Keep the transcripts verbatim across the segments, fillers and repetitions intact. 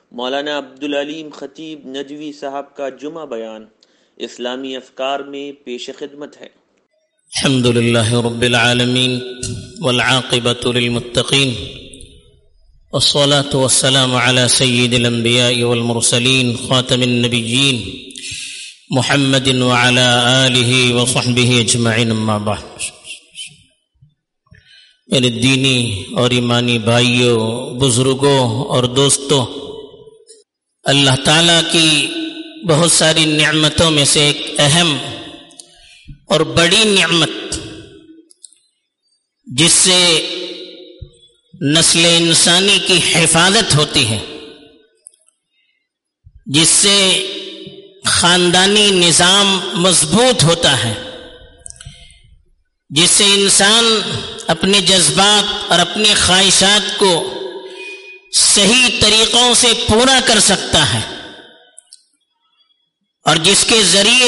مولانا عبدالعلیم خطیب ندوی صاحب کا جمعہ بیان اسلامی افکار میں پیش خدمت ہے۔ الحمد للہ رب العالمین والعاقبۃ للمتقین والصلاة والسلام علی سید الانبیاء والمرسلین خاتم النبیین محمد وعلی آلہ وصحبہ اجمعین، اما بعد۔ میرے دینی اور ایمانی بھائیوں، بزرگوں اور دوستوں، اللہ تعالیٰ کی بہت ساری نعمتوں میں سے ایک اہم اور بڑی نعمت جس سے نسل انسانی کی حفاظت ہوتی ہے، جس سے خاندانی نظام مضبوط ہوتا ہے، جس سے انسان اپنے جذبات اور اپنی خواہشات کو صحیح طریقوں سے پورا کر سکتا ہے، اور جس کے ذریعے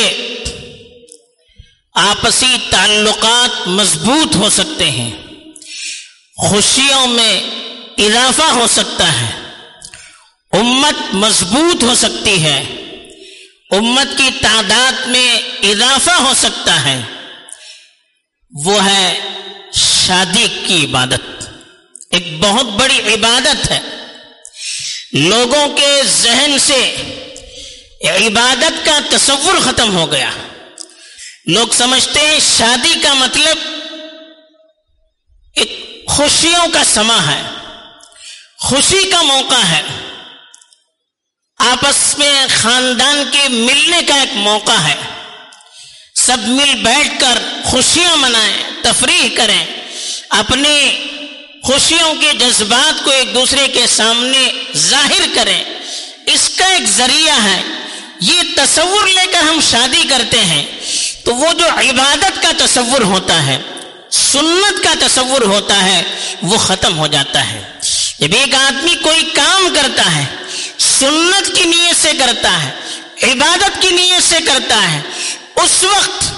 آپسی تعلقات مضبوط ہو سکتے ہیں، خوشیوں میں اضافہ ہو سکتا ہے، امت مضبوط ہو سکتی ہے، امت کی تعداد میں اضافہ ہو سکتا ہے، وہ ہے شادی کی عبادت۔ ایک بہت بڑی عبادت ہے۔ لوگوں کے ذہن سے عبادت کا تصور ختم ہو گیا۔ لوگ سمجھتے ہیں شادی کا مطلب ایک خوشیوں کا سما ہے، خوشی کا موقع ہے، آپس میں خاندان کے ملنے کا ایک موقع ہے، سب مل بیٹھ کر خوشیاں منائیں، تفریح کریں، اپنے خوشیوں کے جذبات کو ایک دوسرے کے سامنے ظاہر کریں۔ اس کا ایک ذریعہ ہے۔ یہ تصور لے کر ہم شادی کرتے ہیں تو وہ جو عبادت کا تصور ہوتا ہے، سنت کا تصور ہوتا ہے، وہ ختم ہو جاتا ہے۔ جب ایک آدمی کوئی کام کرتا ہے، سنت کی نیت سے کرتا ہے، عبادت کی نیت سے کرتا ہے، اس وقت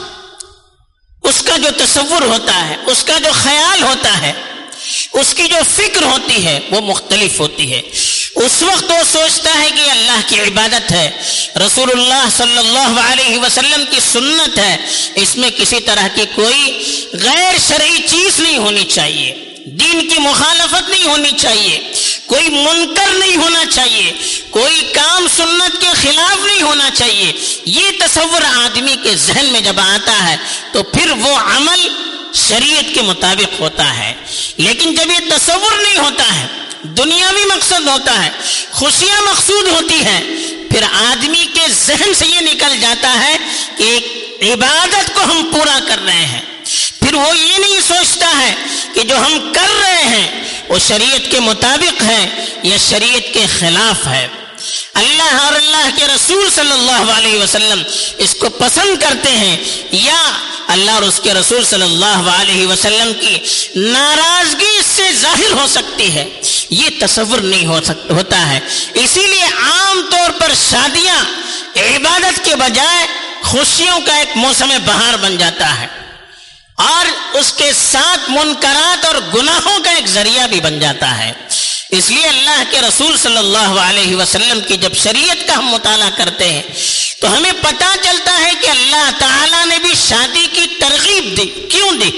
اس کا جو تصور ہوتا ہے، اس کا جو خیال ہوتا ہے، اس کی جو فکر ہوتی ہے وہ مختلف ہوتی ہے۔ اس وقت وہ سوچتا ہے کہ اللہ کی عبادت ہے، رسول اللہ صلی اللہ علیہ وسلم کی سنت ہے، اس میں کسی طرح کی کوئی غیر شرعی چیز نہیں ہونی چاہیے، دین کی مخالفت نہیں ہونی چاہیے، کوئی منکر نہیں ہونا چاہیے، کوئی کام سنت کے خلاف نہیں ہونا چاہیے۔ یہ تصور آدمی کے ذہن میں جب آتا ہے تو پھر وہ عمل شریعت کے مطابق ہوتا ہے۔ لیکن جب یہ تصور نہیں ہوتا ہے، دنیاوی مقصد ہوتا ہے، خوشیاں مقصود ہوتی ہیں، پھر آدمی کے ذہن سے یہ نکل جاتا ہے کہ ایک عبادت کو ہم پورا کر رہے ہیں۔ پھر وہ یہ نہیں سوچتا ہے کہ جو ہم کر رہے ہیں وہ شریعت کے مطابق ہے یا شریعت کے خلاف ہے۔ اللہ اور اللہ کے رسول صلی اللہ علیہ وسلم اس کو پسند کرتے ہیں یا اللہ اور اس کے رسول صلی اللہ علیہ وسلم کی ناراضگی اس سے ظاہر ہو سکتی ہے، یہ تصور نہیں ہو سکتا ہوتا ہے۔ اسی لیے عام طور پر شادیاں عبادت کے بجائے خوشیوں کا ایک موسم بہار بن جاتا ہے، اور اس کے ساتھ منکرات اور گناہوں کا ایک ذریعہ بھی بن جاتا ہے۔ اس لیے اللہ کے رسول صلی اللہ علیہ وسلم کی جب شریعت کا ہم مطالعہ کرتے ہیں تو ہمیں پتہ چلتا ہے کہ اللہ تعالیٰ نے بھی شادی کی ترغیب دی۔ کیوں دی؟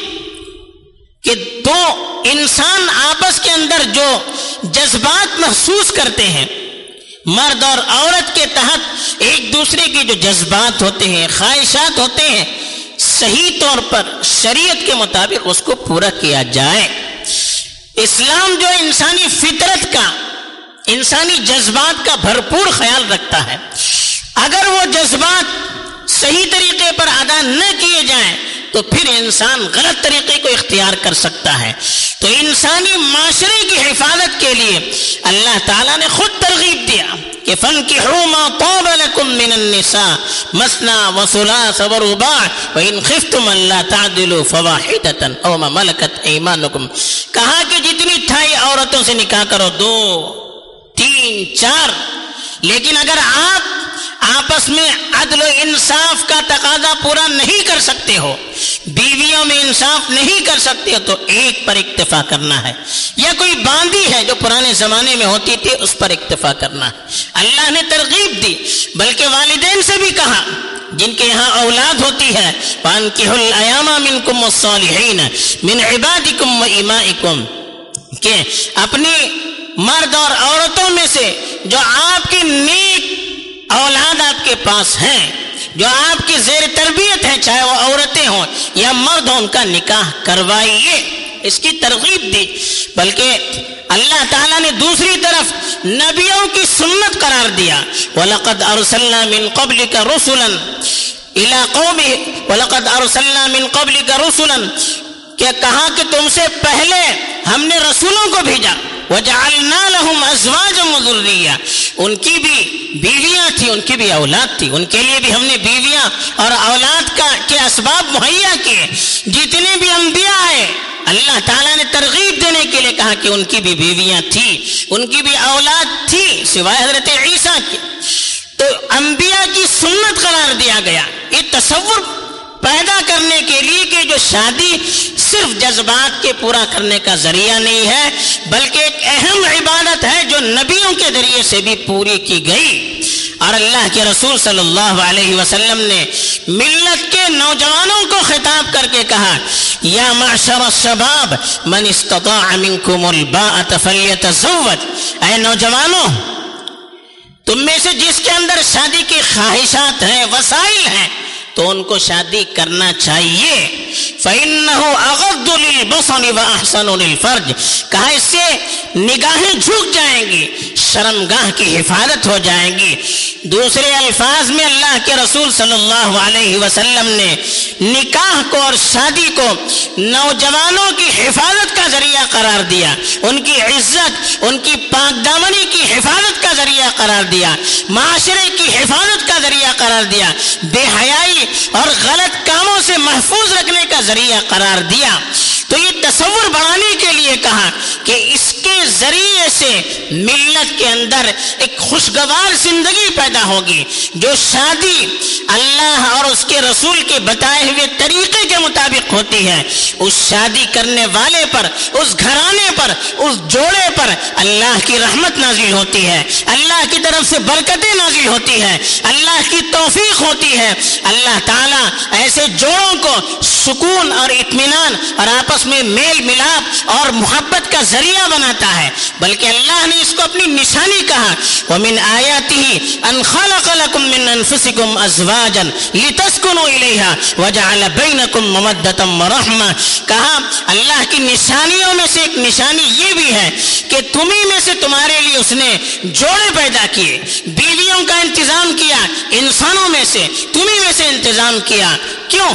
کہ دو انسان آپس کے اندر جو جذبات محسوس کرتے ہیں، مرد اور عورت کے تحت ایک دوسرے کے جو جذبات ہوتے ہیں، خواہشات ہوتے ہیں، صحیح طور پر شریعت کے مطابق اس کو پورا کیا جائے۔ اسلام جو انسانی فطرت کا، انسانی جذبات کا بھرپور خیال رکھتا ہے، اگر وہ جذبات صحیح طریقے پر ادا نہ کیے جائیں تو پھر انسان غلط طریقے کو اختیار کر سکتا ہے۔ تو انسانی معاشرے کی حفاظت کے لیے اللہ تعالیٰ نے خود ترغیب دیا کہ فَانْكِحُوا مَا طَابَ لَكُم مِّنَ النِّسَاءِ مَثْنَىٰ وَثُلَاثَ وَرُبَاعَ وَإِنْ خِفْتُمْ أَلَّا تَعْدِلُوا فَوَاحِدَةً أَوْ مَا مَلَكَتْ أَيْمَانُكُمْ۔ کہا کہ جتنی ٹھائی عورتوں سے نکاح کرو، دو، تین، چار، لیکن اگر آپ آپس میں عدل و انصاف کا تقاضا پورا نہیں کر سکتے ہو، بیویوں میں انصاف نہیں کر سکتے ہو، تو ایک پر اکتفا کرنا ہے، یا کوئی باندی ہے جو پرانے زمانے میں ہوتی تھی اس پر اکتفا کرنا ہے۔ اللہ نے ترغیب دی، بلکہ والدین سے بھی کہا جن کے یہاں اولاد ہوتی ہے، وَأَنكِحُوا الْأَيَامَ مِنكُمْ وَالصَّالِحِينَ مِنْ عِبَادِكُمْ وَإِمَائِكُمْ، کہ اپنی مرد اور عورتوں میں سے جو آپ کی نیک اولاد آپ کے پاس ہیں، جو آپ کی زیر تربیت ہیں، چاہے وہ عورتیں ہوں یا مرد ہوں، ان کا نکاح کروائیے، اس کی ترغیب دی۔ بلکہ اللہ تعالیٰ نے دوسری طرف نبیوں کی سنت قرار دیا، وَلَقَدْ أَرْسَلْنَا مِن قَبْلِكَ رُسُلًا إِلَىٰ قَوْمِهِمْ وَلَقَدْ أَرْسَلْنَا مِن قَبْلِكَ رُسُلًا، کہ کہا کہ تم سے پہلے ہم نے رسولوں کو بھیجا، وَجَعَلْنَا لَهُمْ أَزْوَاجًا وَذُرِّيَّةً، ان کی بھی بیویاں تھیں، ان کی بھی اولاد تھی، ان کے لیے بھی ہم نے بیویاں اور اولاد کا کے اسباب مہیا کیے۔ جتنے بھی انبیاء آئے اللہ تعالیٰ نے ترغیب دینے کے لیے کہا کہ ان کی بھی بیویاں تھی، ان کی بھی اولاد تھی، سوائے حضرت عیسیٰ کی۔ تو انبیاء کی سنت قرار دیا گیا، یہ تصور پیدا کرنے کے لیے کہ جو شادی صرف جذبات کے پورا کرنے کا ذریعہ نہیں ہے، بلکہ ایک اہم عبادت ہے جو نبیوں کے ذریعے سے بھی پوری کی گئی۔ اور اللہ کے رسول صلی اللہ علیہ وسلم نے ملت کے نوجوانوں کو خطاب کر کے کہا، یا معشر الشباب من استطاع منکم الباءۃ فلیتزوج، اے نوجوانوں تم میں سے جس کے اندر شادی کی خواہشات ہیں، وسائل ہیں، تو ان کو شادی کرنا چاہیے۔ فَإِنَّهُ أَغَضُّ لِلْبَصَرِ وَأَحْسَنُ لِلْفَرْجِ، کہا اس سے نگاہیں جھک جائیں گی، شرمگاہ کی حفاظت ہو جائے گی۔ دوسرے الفاظ میں اللہ کے رسول صلی اللہ علیہ وسلم نے نکاح کو اور شادی کو نوجوانوں کی حفاظت کا ذریعہ قرار دیا، ان کی عزت، ان کی پاک دامنی کی حفاظت کا ذریعہ قرار دیا، معاشرے کی حفاظت کا ذریعہ قرار دیا، بے حیائی اور غلط کاموں سے محفوظ رکھنے کا ذریعہ قرار دیا۔ تو یہ تصور بڑھانے کے لیے کہا کہ اس کے ذریعے سے ملت کے اندر ایک خوشگوار زندگی پیدا ہوگی۔ جو شادی اللہ اور اس کے رسول کے بتائے ہوئے طریقے کے مطابق ہوتی ہے، اس شادی کرنے والے پر، اس گھرانے پر، اس جوڑے پر اللہ کی رحمت نازل ہوتی ہے، اللہ کی طرف سے برکتیں نازل ہوتی ہے، اللہ کی توفیق ہوتی ہے۔ اللہ تعالیٰ ایسے جوڑوں کو سکون اور اطمینان اور آپس میں میل ملاپ اور محبت کا ذریعہ بناتا ہے، بلکہ اللہ نے اس کو اپنی نشانی کہا، وَمِنْ آيَاتِهِ أَنْ خَلَقَ لَكُم مِّنْ أَنفُسِكُمْ أَزْوَاجًا لِتَسْكُنُوا إِلَيْهَا وَجَعَلَ بَيْنَكُم مَّوَدَّةً وَرَحْمَةً، کہا اللہ کی نشانیوں میں سے ایک نشانی یہ بھی ہے کہ تمہیں میں سے تمہارے لیے اس نے جوڑے پیدا کیے، بیویوں کا انتظام کیا، انسانوں میں سے تمہیں میں سے انتظام کیا۔ کیوں؟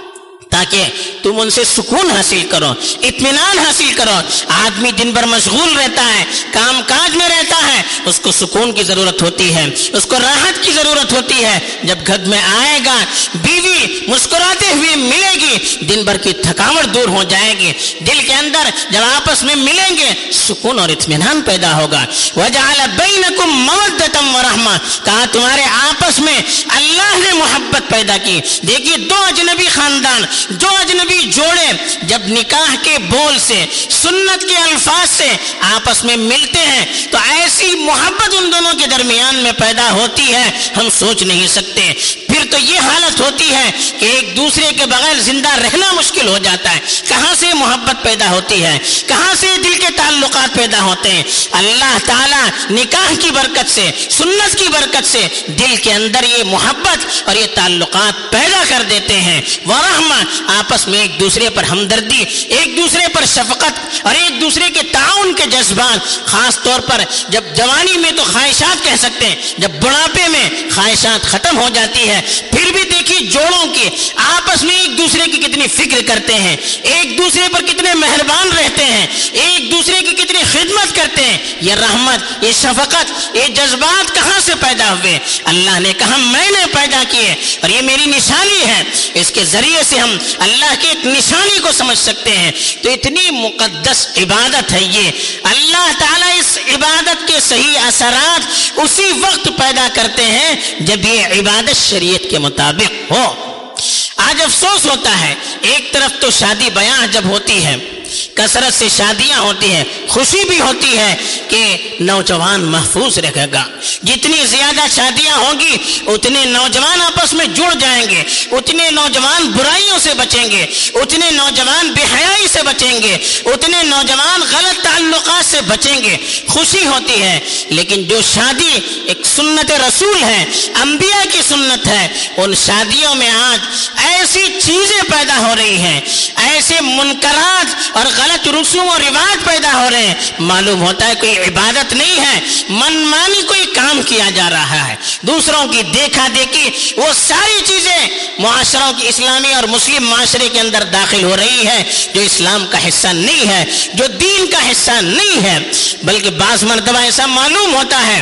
تاکہ تم ان سے سکون حاصل کرو، اطمینان حاصل کرو۔ آدمی دن بھر مشغول رہتا ہے، کام کاج میں رہتا ہے، اس کو سکون کی ضرورت ہوتی ہے، اس کو راحت کی ضرورت ہوتی ہے۔ جب گھر میں آئے گا بیوی مسکراتے ہوئے ملے گی، دن بھر کی تھکاوٹ دور ہو جائے گی، دل کے اندر جب آپس میں ملیں گے سکون اور اطمینان پیدا ہوگا۔ وَجَعَلَ بَيْنَكُم مَّوَدَّةً وَرَحْمَةً، کہا تمہارے آپس میں اللہ نے محبت پیدا کی۔ دیکھیے دو اجنبی خاندان، جو اجنبی جوڑے جب نکاح کے بول سے، سنت کے الفاظ سے آپس میں ملتے ہیں تو ایسی محبت ان دونوں کے درمیان میں پیدا ہوتی ہے ہم سوچ نہیں سکتے۔ پھر تو یہ حالت ہوتی ہے کہ ایک دوسرے کے بغیر زندہ رہنا مشکل ہو جاتا ہے۔ کہاں سے محبت پیدا ہوتی ہے، کہاں سے دل کے تعلقات پیدا ہوتے ہیں؟ اللہ تعالیٰ نکاح کی برکت سے، سنت کی برکت سے دل کے اندر یہ محبت اور یہ تعلقات پیدا کر دیتے ہیں۔ ورحمہ، آپس میں ایک دوسرے پر ہمدردی، ایک دوسرے پر شفقت اور ایک دوسرے کے تعاون کے جذبات، خاص طور پر جب جوانی میں تو خواہشات کہہ سکتے ہیں، جب بڑھاپے میں خواہشات ختم ہو جاتی ہے، پھر بھی دیکھیے جوڑوں کی آپس میں ایک دوسرے کی کتنی فکر کرتے ہیں، ایک دوسرے پر کتنے مہربان رہتے ہیں، ایک دوسرے کی کتنی خدمت کرتے ہیں۔ یہ رحمت، یہ شفقت، یہ جذبات کہاں سے پیدا ہوئے؟ اللہ نے کہا میں نے پیدا کیے اور یہ میری نشانی ہے۔ اس کے ذریعے سے ہم اللہ کی ایک نشانی کو سمجھ سکتے ہیں۔ تو اتنی مقدس عبادت ہے یہ، اللہ تعالیٰ اس عبادت کے صحیح اثرات اسی وقت پیدا کرتے ہیں جب یہ عبادت شریعت کے مطابق ہو۔ آج افسوس ہوتا ہے، ایک طرف تو شادی بیاہ جب ہوتی ہے، کثرت سے شادیاں ہوتی ہیں، خوشی بھی ہوتی ہے کہ نوجوان محفوظ رہے گا، جتنی زیادہ شادیاں ہوں گی اتنے نوجوان آپس میں جڑ جائیں گے، اتنے نوجوان برائیوں سے بچیں گے، اتنے نوجوان بے حیائی سے بچیں گے، اتنے نوجوان غلط تعلقات سے بچیں گے، خوشی ہوتی ہے۔ لیکن جو شادی ایک سنت رسول ہے، انبیاء کی سنت ہے، ان شادیوں میں آج ایسی چیزیں پیدا ہو رہی ہیں، ایسے منکرات اور غلط رسوم و رواج پیدا ہو رہے ہیں، معلوم ہوتا ہے کوئی عبادت نہیں ہے، من مانی کوئی کام کیا جا رہا ہے، دوسروں کی دیکھا دیکھی وہ ساری چیزیں معاشروں کی اسلامی اور مسلم معاشرے کے اندر داخل ہو رہی ہے، جو اسلام کا حصہ نہیں ہے، جو دین کا حصہ نہیں ہے۔ بلکہ بعض مرتبہ ایسا معلوم ہوتا ہے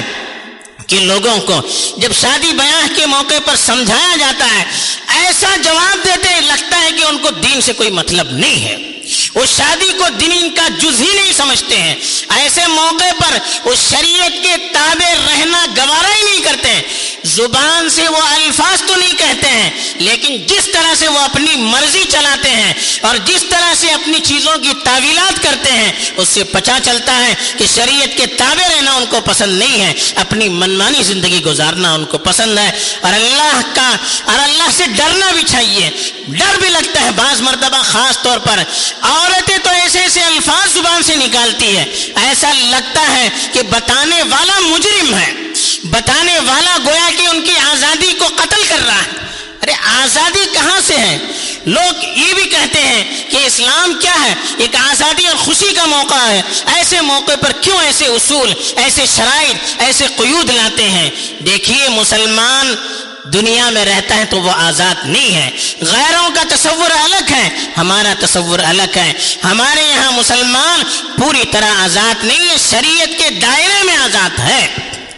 کہ لوگوں کو جب شادی بیاہ کے موقع پر سمجھایا جاتا ہے، ایسا جواب دیتے لگتا ہے کہ ان کو دین سے کوئی مطلب نہیں ہے، وہ شادی کو دین کا جز ہی نہیں سمجھتے ہیں۔ ایسے موقع پر وہ شریعت کے تابع رہنا گوارا ہی نہیں کرتے ہیں، زبان سے وہ الفاظ تو نہیں کہتے ہیں، لیکن جس طرح سے وہ اپنی مرضی چلاتے ہیں اور جس طرح سے اپنی چیزوں کی تعویلات کرتے ہیں، اس سے پتہ چلتا ہے کہ شریعت کے تابع رہنا ان کو پسند نہیں ہے، اپنی منمانی زندگی گزارنا ان کو پسند ہے۔ اور اللہ کا اور اللہ سے ڈرنا بھی چاہیے، ڈر بھی لگتا ہے بعض مرتبہ، خاص طور پر عورتیں تو ایسے ایسے الفاظ زبان سے نکالتی ہے، ایسا لگتا ہے کہ بتانے والا مجرم ہے، بتانے والا گویا کہ ان کی آزادی کو قتل کر رہا ہے۔ ارے آزادی کہاں سے ہے؟ لوگ یہ بھی کہتے ہیں کہ اسلام کیا ہے؟ ایک آزادی اور خوشی کا موقع ہے، ایسے موقع پر کیوں ایسے اصول، ایسے شرائط، ایسے قیود لاتے ہیں؟ دیکھیے، مسلمان دنیا میں رہتا ہے تو وہ آزاد نہیں ہے، غیروں کا تصور الگ ہے، ہمارا تصور الگ ہے۔ ہمارے یہاں مسلمان پوری طرح آزاد نہیں ہے، شریعت کے دائرے میں آزاد ہے،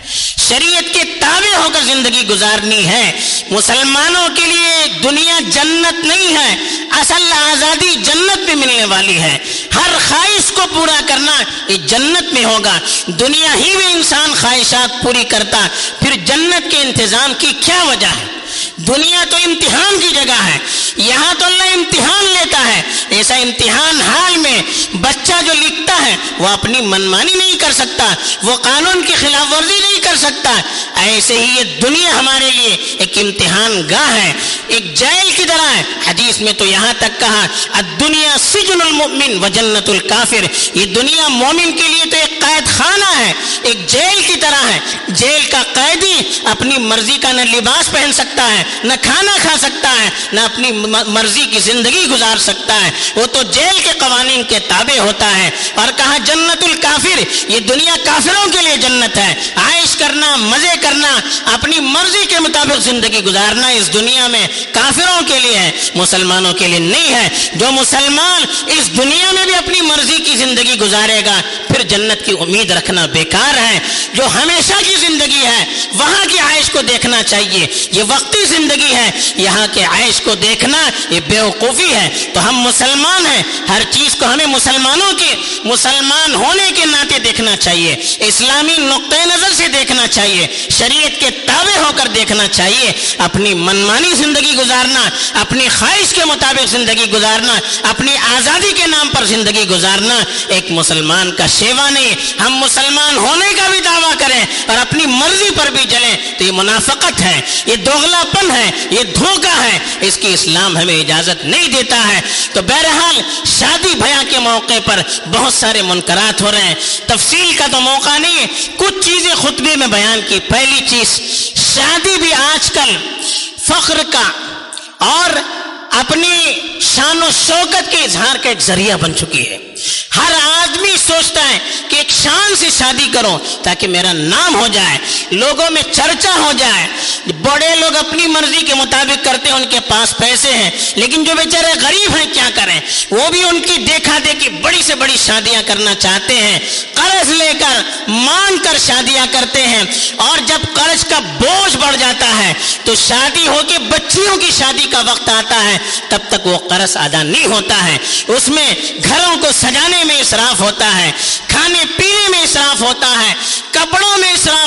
شریعت کے تابع ہو کر زندگی گزارنی ہے۔ مسلمانوں کے لیے دنیا جنت نہیں ہے، اصل آزادی جنت میں ملنے والی ہے، ہر خواہش کو پورا کرنا یہ جنت میں ہوگا۔ دنیا ہی میں انسان خواہشات پوری کرتا، پھر جنت کے انتظام کی کیا وجہ ہے؟ دنیا تو امتحان کی جگہ ہے، یہاں تو اللہ امتحان لیتا ہے۔ ایسا امتحان حال میں بچہ جو لکھتا ہے وہ اپنی منمانی نہیں کر سکتا، وہ قانون کی خلاف ورزی نہیں کر سکتا۔ ایسے ہی یہ دنیا ہمارے لیے ایک امتحان گاہ ہے، ایک جیل کی طرح ہے۔ حدیث میں تو یہاں تک کہا الدنیا سجن المؤمن و جنت الکافر، یہ دنیا مومن کے لیے تو ایک قید خانہ ہے، ایک جیل کی طرح ہے۔ جیل کا قیدی اپنی مرضی کا نہ لباس پہن سکتا ہے، نہ کھانا کھا سکتا ہے، نہ اپنی مرضی کی زندگی گزار سکتا ہے، وہ تو جیل کے قوانین کے تابع ہوتا ہے۔ اور کہا جنت الکافر، یہ دنیا کافروں کے لیے جنت ہے، عائش کرنا، مزے کرنا، اپنی مرضی کے مطابق زندگی گزارنا اس دنیا میں کافروں کے لیے ہے، مسلمانوں کے لیے نہیں ہے۔ جو مسلمان اس دنیا میں بھی اپنی مرضی کی زندگی گزارے گا پھر جنت کی امید رکھنا بیکار ہے۔ جو ہمیشہ کی زندگی ہے وہاں کی عائش کو دیکھنا چاہیے، یہ وقتی زندگی ہے، یہاں کے عائش کو دیکھنا یہ بیوقوفی ہے۔ تو ہم مسلمان ہیں، ہر چیز کو ہمیں مسلمانوں کے مسلمان ہونے کے ناطے دیکھنا چاہیے، اسلامی نقطۂ نظر سے دیکھنا چاہیے، شریعت کے تابع ہو کر دیکھنا چاہیے۔ اپنی منمانی زندگی گزارنا، اپنی خواہش کے مطابق زندگی گزارنا، اپنی آزادی کے نام پر زندگی گزارنا ایک مسلمان کا شیوا نہیں۔ ہم مسلمان ہونے کا بھی دعویٰ کریں اور اپنی مرضی پر بھی چلیں تو یہ منافقت ہے، یہ دوغلا پن ہے، یہ دھوکہ ہے، اس کی اسلام ہمیں اجازت نہیں دیتا ہے۔ تو بہرحال شادی بیاہ کے موقع پر بہت سارے منکرات ہو رہے ہیں، تفصیل کا تو موقع نہیں ہے، کچھ چیزیں خطبے میں بیان کی۔ پہلی چیز، شادی بھی آج کل فخر کا اور اپنی شان و شوکت کے اظہار کا ایک ذریعہ بن چکی ہے۔ ہر آدمی سوچتا ہے کہ ایک شان سے شادی کرو تاکہ میرا نام ہو جائے، لوگوں میں چرچا ہو جائے۔ بڑے لوگ اپنی مرضی کے مطابق کرتے ہیں، ان کے پاس پیسے ہیں، لیکن جو بیچارے غریب ہیں کیا کریں؟ وہ بھی ان کی دیکھا دیکھی بڑی سے بڑی شادیاں کرنا چاہتے ہیں، قرض لے کر مانگ کر شادیاں کرتے ہیں، اور جب قرض کا بوجھ بڑھ جاتا ہے تو شادی ہو کے بچیوں کی شادی کا وقت آتا ہے، تب تک وہ قرض ادا نہیں ہوتا ہے، اس میں گھروں کو میں اسراف ہوتا ہے، کھانے پینے میں اسراف ہوتا ہے، کپڑوں میں اسراف ہوتا ہے،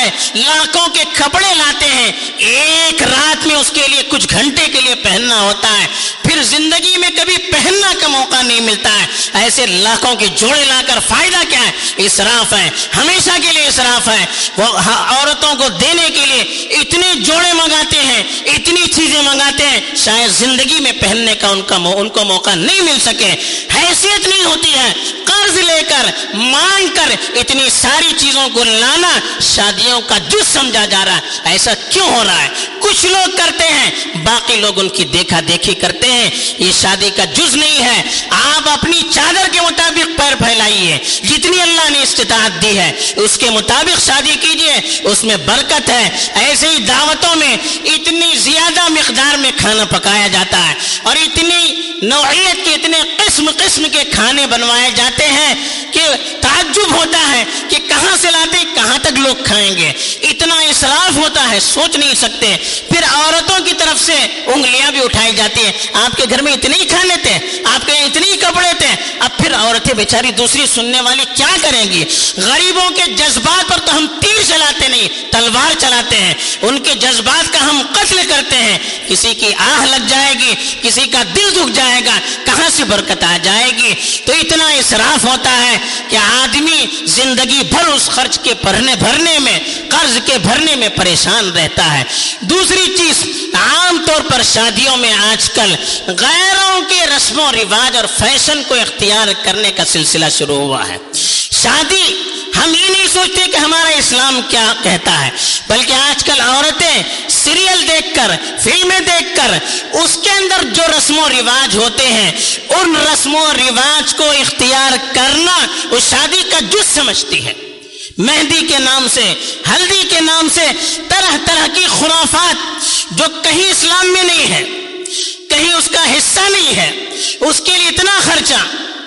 ہے لاکھوں کے کپڑے لاتے ہیں, ایک رات میں اس کے لیے کچھ گھنٹے کے لیے پہننا ہوتا ہے, پھر زندگی میں کبھی پہننا کا موقع نہیں ملتا ہے. ایسے لاکھوں کے جوڑے لا کر فائدہ کیا ہے؟ اسراف ہے, ہمیشہ کے لیے اسراف ہے. وہ عورتوں کو دینے کے لیے اتنے جوڑے منگاتے ہیں, اتنی چیزیں منگاتے ہیں, شاید زندگی میں پہننے کا ان کا ان کو موقع نہیں مل سکے. حیثیت نہیں ہوتی ہے, قرض لے کر مانگ کر اتنی ساری چیزوں کو لانا شادیوں کا جز سمجھا جا رہا ہے. ایسا کیوں ہو رہا ہے؟ کچھ لوگ کرتے ہیں, باقی لوگ ان کی دیکھا دیکھی کرتے ہیں. یہ شادی کا جز نہیں ہے. آپ اپنی چادر کے مطابق پیر پھیلائیے, جتنی اللہ نے استطاعت دی ہے اس کے مطابق شادی کیجیے, اس میں برکت ہے. ایسے ہی دعوتوں میں اتنی زیادہ مقدار میں کھانا پکایا جاتا ہے اور اتنی نوعیت کے اتنے قسم قسم کے کھانے بنوائے جاتے ہیں کہ تعجب ہوتا ہے کہ کہاں سے لاتے, کہاں تک لوگ کھائیں گے. اتنا اسراف ہوتا ہے, سوچ نہیں سکتے. پھر عورتوں کی طرف سے انگلیاں بھی اٹھائی جاتی ہیں, آپ کے گھر میں اتنے ہی کھانے تھے, آپ کے اتنے ہی کپڑے تھے. اب پھر عورتیں بیچاری دوسری سننے والی کیا کریں گی؟ غریبوں کے جذبات پر تو ہم تیر چلاتے نہیں, تلوار چلاتے ہیں. ان کے جذبات کا ہم قتل کرتے ہیں. کسی کی آہ لگ جائے گی, کسی کا دل دکھ جائے گا, کہاں سے برکت آ جائے گی؟ تو اتنا اسراف ہوتا ہے کہ آدمی زندگی بھر اس خرچ کے بھرنے بھرنے میں قرض کے بھرنے میں پریشان رہتا ہے. دوسری چیز, عام طور پر شادیوں میں آج کل غیروں کے رسم و رواج اور فیشن کو اختیار کرنے کا سلسلہ شروع ہوا ہے. شادی ہم یہ نہیں سوچتے کہ ہمارا اسلام کیا کہتا ہے, بلکہ آج کل عورتیں سیریل دیکھ کر, فلمیں دیکھ کر اس کے اندر جو رسم و رواج ہوتے ہیں ان رسم و رواج کو اختیار کرنا اس شادی کا جز سمجھتی ہے. مہندی کے نام سے, ہلدی کے نام سے طرح طرح کی خرافات جو کہیں اسلام میں نہیں ہے, کہیں اس کا حصہ نہیں ہے, اس کے لیے اتنا خرچہ,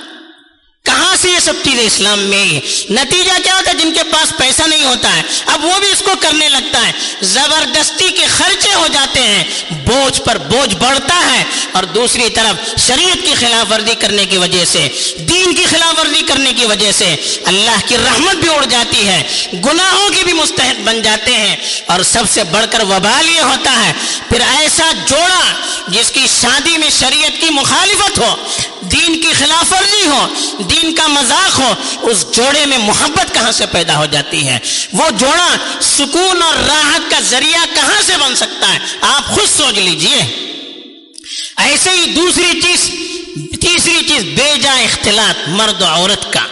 کہاں سے یہ سب چیزیں اسلام میں ہی؟ نتیجہ کیا ہوتا ہے؟ جن کے پاس پیسہ نہیں ہوتا ہے اب وہ بھی اس کو کرنے لگتا ہے, زبردستی کے خرچے ہو جاتے ہیں, بوجھ پر بوجھ بڑھتا ہے. اور دوسری طرف شریعت کی خلاف ورزی کرنے کی وجہ سے, دین کی خلاف ورزی کرنے کی وجہ سے اللہ کی رحمت بھی اڑ جاتی ہے, گناہوں کے بھی مستحق بن جاتے ہیں. اور سب سے بڑھ کر وبال یہ ہوتا ہے پھر ایسا جوڑا جس کی شادی میں شریعت کی مخالفت ہو, دین کی خلاف ورزی ہو, دین کا مذاق ہو, اس جوڑے میں محبت کہاں سے پیدا ہو جاتی ہے؟ وہ جوڑا سکون اور راحت کا ذریعہ کہاں سے بن سکتا ہے؟ آپ خود سوچ لیجئے. ایسے ہی دوسری چیز, تیسری چیز بے جا اختلاط مرد و عورت کا.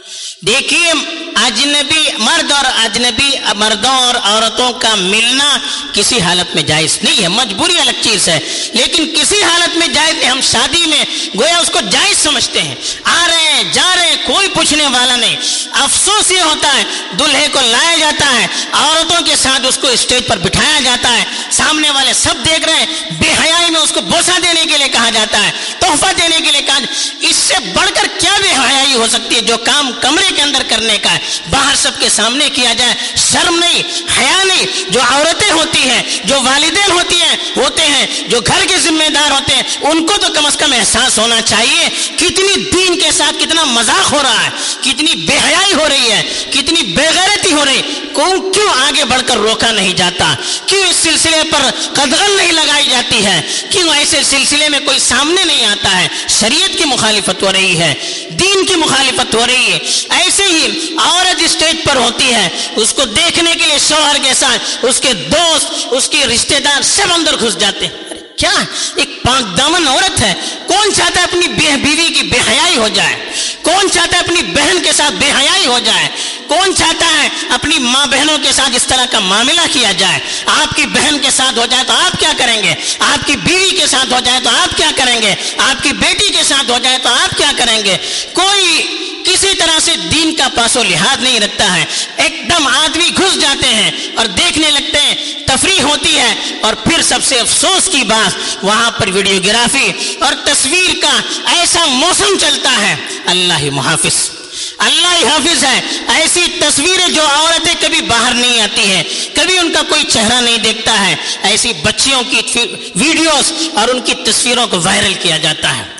دیکھیے اجنبی مرد اور اجنبی مردوں اور عورتوں کا ملنا کسی حالت میں جائز نہیں ہے, مجبوری الگ چیز ہے, لیکن کسی حالت میں جائز نہیں. ہم شادی میں گویا اس کو جائز سمجھتے ہیں, آ رہے ہیں جا رہے ہیں, کوئی پوچھنے والا نہیں. افسوس یہ ہوتا ہے دلہے کو لایا جاتا ہے, عورتوں کے ساتھ اس کو اسٹیج پر بٹھایا جاتا ہے, سامنے والے سب دیکھ رہے ہیں, بے حیائی میں اس کو بوسہ دینے کے لیے کہا جاتا ہے, تحفہ دینے کے لیے کہا. اس سے بڑھ کر کیا بے حیائی ہو سکتی ہے؟ جو کام کمرے کے اندر کرنے کا ہے باہر سب کے سامنے کیا جائے, شرم نہیں, حیا نہیں. جو عورتیں ہوتی ہیں, جو والدین ہوتی ہیں ہوتے ہیں جو گھر کے ذمہ دار ہوتے ہیں, ان کو تو کم از کم احساس ہونا چاہیے کتنی دین کے ساتھ کتنا مذاق ہو رہا ہے, کتنی بے حیائی ہو رہی ہے, کتنی بے غیرتی ہو رہی. کیوں کیوں آگے بڑھ کر روکا نہیں جاتا؟ کیوں اس سلسلے پر قدغن نہیں لگائی جاتی ہے؟ کیوں ایسے سلسلے میں کوئی سامنے نہیں آتا ہے؟ شریعت کی مخالفت ہو رہی ہے, دین کی مخالفت ہو رہی ہے. ایسے ہی عورت اسٹیج پر ہوتی ہے, اس کو دیکھنے کے لیے شوہر کے ساتھ اس کے دوست, اس کے رشتہ دار سب اندر گھس جاتے ہیں. کیا ایک پاک دامن عورت ہے, کون چاہتا ہے اپنی بیوی کی بے حیائی ہو جائے؟ کون چاہتا ہے اپنی بہن کے ساتھ بے حیائی ہو جائے؟ کون چاہتا ہے اپنی ماں بہنوں کے ساتھ اس طرح کا معاملہ کیا جائے؟ آپ کی بہن کے ساتھ ہو جائے تو آپ کیا کریں گے؟ آپ کی بیوی کے ساتھ ہو جائے تو آپ کیا کریں گے؟ آپ کی بیٹی کے ساتھ ہو جائے تو آپ کیا کریں گے؟ کوئی کسی طرح سے دین کا پاس و لحاظ نہیں رکھتا ہے. ایک دم آدمی گھس جاتے ہیں اور دیکھنے لگتے ہیں, تفریح ہوتی ہے. اور پھر سب سے افسوس کی بات, وہاں پر ویڈیوگرافی اور تصویر کا ایسا موسم چلتا ہے, اللہ ہی محافظ, اللہ ہی حافظ ہے. ایسی تصویریں جو عورتیں کبھی باہر نہیں آتی ہیں, کبھی ان کا کوئی چہرہ نہیں دیکھتا ہے, ایسی بچیوں کی ویڈیوز اور ان کی تصویروں کو وائرل کیا جاتا ہے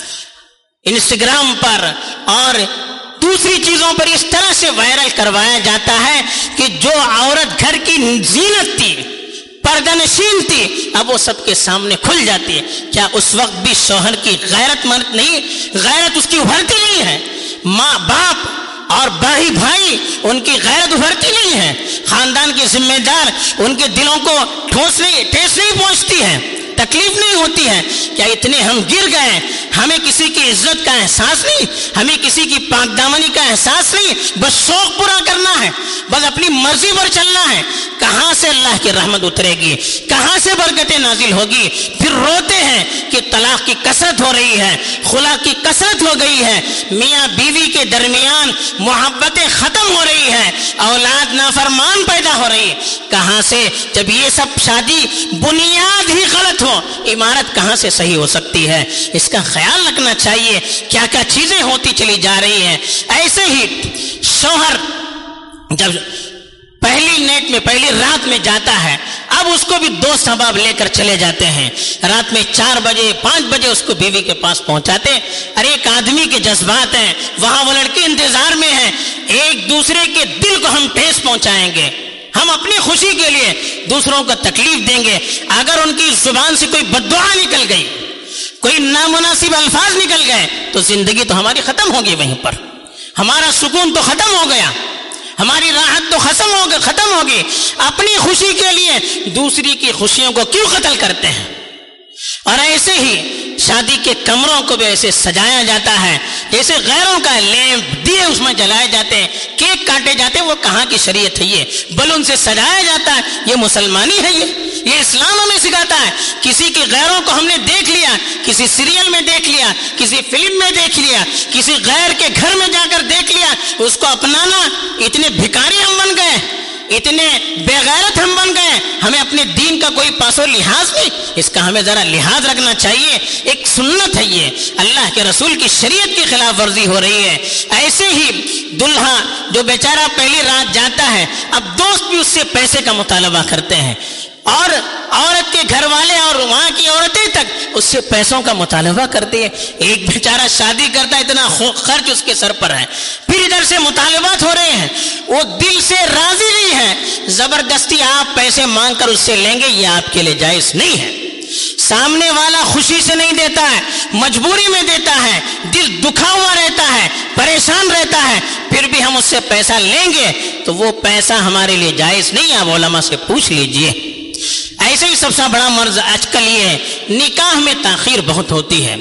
انسٹاگرام پر اور دوسری چیزوں پر. اس طرح سے وائرل کروایا جاتا ہے کہ جو عورت گھر کی زینت تھی، پردہ نشین تھی، اب وہ سب کے سامنے کھل جاتی ہے۔ کیا اس وقت بھی شوہر کی غیرت مند نہیں، غیرت اس کی ابھرتی نہیں ہے؟ ماں باپ اور بھائی بھائی ان کی غیرت ابھرتی نہیں ہے؟ خاندان کے ذمہ دار ان کے دلوں کو ٹھوس نہیں ٹھیس نہیں پہنچتی ہے، تکلیف نہیں ہوتی ہے؟ کیا اتنے ہم گر گئے، ہمیں کسی کی عزت کا احساس نہیں، ہمیں کسی کی پاک دامنی کا احساس نہیں، بس شوق پورا کرنا ہے، بس اپنی مرضی پر چلنا ہے؟ کہاں سے اللہ کی رحمت اترے گی، کہاں سے برکتیں نازل ہوگی؟ پھر روتے ہیں کہ طلاق کی کثرت ہو رہی ہے، خلا کی کثرت ہو گئی ہے، میاں بیوی کے درمیان محبتیں ختم ہو رہی ہے، اولاد نافرمان پیدا ہو رہی ہے۔ کہاں سے؟ جب یہ سب شادی بنیاد ہی غلط ہو، عمارت کہاں سے صحیح ہو سکتی ہے؟ اس کا خیال رکھنا چاہیے، کیا کیا چیزیں ہوتی چلی جا رہی ہیں۔ ایسے ہی شوہر جب پہلی نیٹ میں پہلی رات میں جاتا ہے، اب اس کو بھی دوست احباب لے کر چلے جاتے ہیں، رات میں چار بجے پانچ بجے اس کو بیوی کے پاس پہنچاتے ہیں۔ ارے ایک آدمی کے جذبات ہیں، وہاں وہ لڑکی انتظار میں ہے، ایک دوسرے کے دل کو ہم ٹھیس پہنچائیں گے، ہم اپنی خوشی کے لیے دوسروں کو تکلیف دیں گے۔ اگر ان کی زبان سے کوئی بددعا نکل گئی، کوئی نامناسب الفاظ نکل گئے، تو زندگی تو ہماری ختم ہوگی، وہیں پر ہمارا سکون تو ختم ہو گیا، ہماری راحت تو ختم ہو گئی ختم ہوگی۔ اپنی خوشی کے لیے دوسری کی خوشیوں کو کیوں قتل کرتے ہیں؟ اور ایسے ہی شادی کے کمروں کو بھی ایسے سجایا جاتا ہے جیسے غیروں کا لیمپ دیے اس میں جلائے جاتے ہیں، کیک کاٹے جاتے ہیں۔ وہ کہاں کی شریعت ہے؟ یہ بلون سے سجایا جاتا ہے، یہ مسلمانی ہے؟ یہ یہ اسلام ہمیں سکھاتا ہے؟ کسی کی غیروں کو ہم نے دیکھ لیا، کسی سیریل میں دیکھ لیا، کسی فلم میں دیکھ لیا، کسی غیر کے گھر میں جا کر دیکھ لیا، اس کو اپنانا، اتنے بھکاری ہم بن گئے، اتنے بے غیرت ہم بن گئے، ہمیں اپنے دین کا کوئی پاس و لحاظ نہیں۔ اس کا ہمیں ذرا لحاظ رکھنا چاہیے، ایک سنت ہے، یہ اللہ کے رسول کی شریعت کی خلاف ورزی ہو رہی ہے۔ ایسے ہی دلہا جو بیچارہ پہلی رات جاتا ہے، اب دوست بھی اس سے پیسے کا مطالبہ کرتے ہیں، اور عورت کے گھر والے اور وہاں کی عورتیں تک اس سے پیسوں کا مطالبہ کرتی ہے۔ ایک بیچارہ شادی کرتا ہے، اتنا خرچ اس کے سر پر ہے، پھر ادھر سے مطالبات ہو رہے ہیں، وہ دل سے راضی نہیں ہے، زبردستی آپ پیسے مانگ کر اس سے لیں گے، یہ آپ کے لیے جائز نہیں ہے۔ سامنے والا خوشی سے نہیں دیتا ہے، مجبوری میں دیتا ہے، دل دکھا ہوا رہتا ہے، پریشان رہتا ہے، پھر بھی ہم اس سے پیسہ لیں گے تو وہ پیسہ ہمارے لیے جائز نہیں ہے۔ آپ علماء سے پوچھ لیجئے۔ ایسے ہی سب سے بڑا مرض آج کل یہ ہے، نکاح میں تاخیر بہت ہوتی ہے۔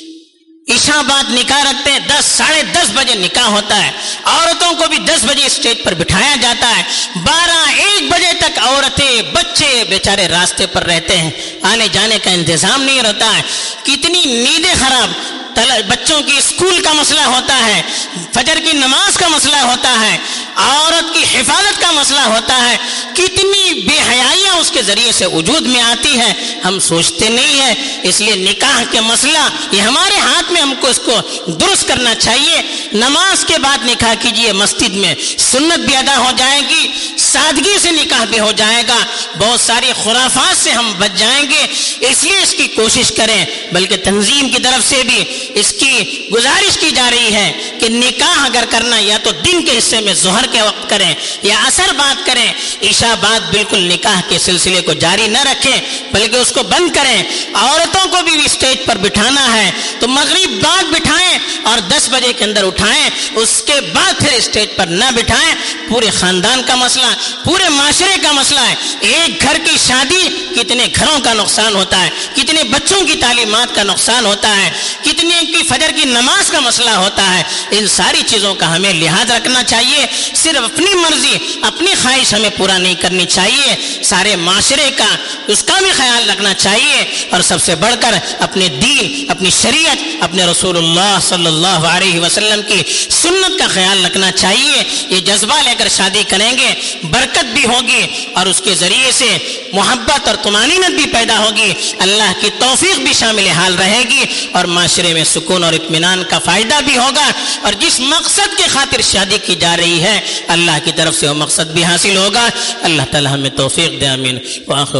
عشاء بعد نکاح رکھتے ہیں، دس ساڑھے دس بجے نکاح ہوتا ہے، عورتوں کو بھی دس بجے اسٹیج پر بٹھایا جاتا ہے، بارہ ایک بجے تک عورتیں بچے بیچارے راستے پر رہتے ہیں، آنے جانے کا انتظام نہیں رہتا ہے۔ کتنی نیندیں خراب، بچوں کی اسکول کا مسئلہ ہوتا ہے، فجر کی نماز کا مسئلہ ہوتا ہے، عورت کی حفاظت کا مسئلہ ہوتا ہے، کتنی بے حیائیاں اس کے ذریعے سے وجود میں آتی ہے، ہم سوچتے نہیں ہیں۔ اس لیے نکاح کے مسئلہ یہ ہمارے ہاتھ میں، ہم کو اس کو درست کرنا چاہیے۔ نماز کے بعد نکاح کیجئے مسجد میں، سنت بھی ادا ہو جائے گی، سادگی سے نکاح بھی ہو جائے گا، بہت ساری خرافات سے ہم بچ جائیں گے۔ اس لیے اس کی کوشش کریں، بلکہ تنظیم کی طرف سے بھی اس کی گزارش کی جا رہی ہے کہ نکاح اگر کرنا یا تو دن کے حصے میں ظہر کے وقت کریں یا عصر بعد کریں، عشاء بعد بالکل نکاح کے سلسلے کو جاری نہ رکھیں بلکہ اس کو بند کریں۔ عورتوں کو بھی اسٹیج پر بٹھانا ہے تو مغرب بعد بٹھائیں اور دس بجے کے اندر اٹھائیں، اس کے بعد پھر اسٹیج پر نہ بٹھائیں۔ پورے خاندان کا مسئلہ، پورے معاشرے کا مسئلہ ہے۔ ایک گھر کی شادی کتنے گھروں کا نقصان ہوتا ہے، کتنے بچوں کی تعلیمات کا نقصان ہوتا ہے، کتنے کی فجر کی نماز کا مسئلہ ہوتا ہے۔ ان ساری چیزوں کا ہمیں لحاظ رکھنا چاہیے، صرف اپنی مرضی اپنی خواہش ہمیں پورا نہیں کرنی چاہیے، سارے معاشرے کا اس کا بھی خیال رکھنا چاہیے، اور سب سے بڑھ کر اپنے دین، اپنی شریعت، اپنے رسول اللہ صلی اللہ علیہ وسلم کی سنت کا خیال رکھنا چاہیے۔ یہ جذبہ لے کر شادی کریں گے، برکت بھی ہوگی اور اس کے ذریعے سے محبت اور طمانینت بھی پیدا ہوگی، اللہ کی توفیق بھی شامل حال رہے گی، اور معاشرے میں سکون اور اطمینان کا فائدہ بھی ہوگا، اور جس مقصد کے خاطر شادی کی جا رہی ہے اللہ کی طرف سے وہ مقصد بھی حاصل ہوگا۔ اللہ تعالی ہمیں توفیق دے، آمین۔ وآخر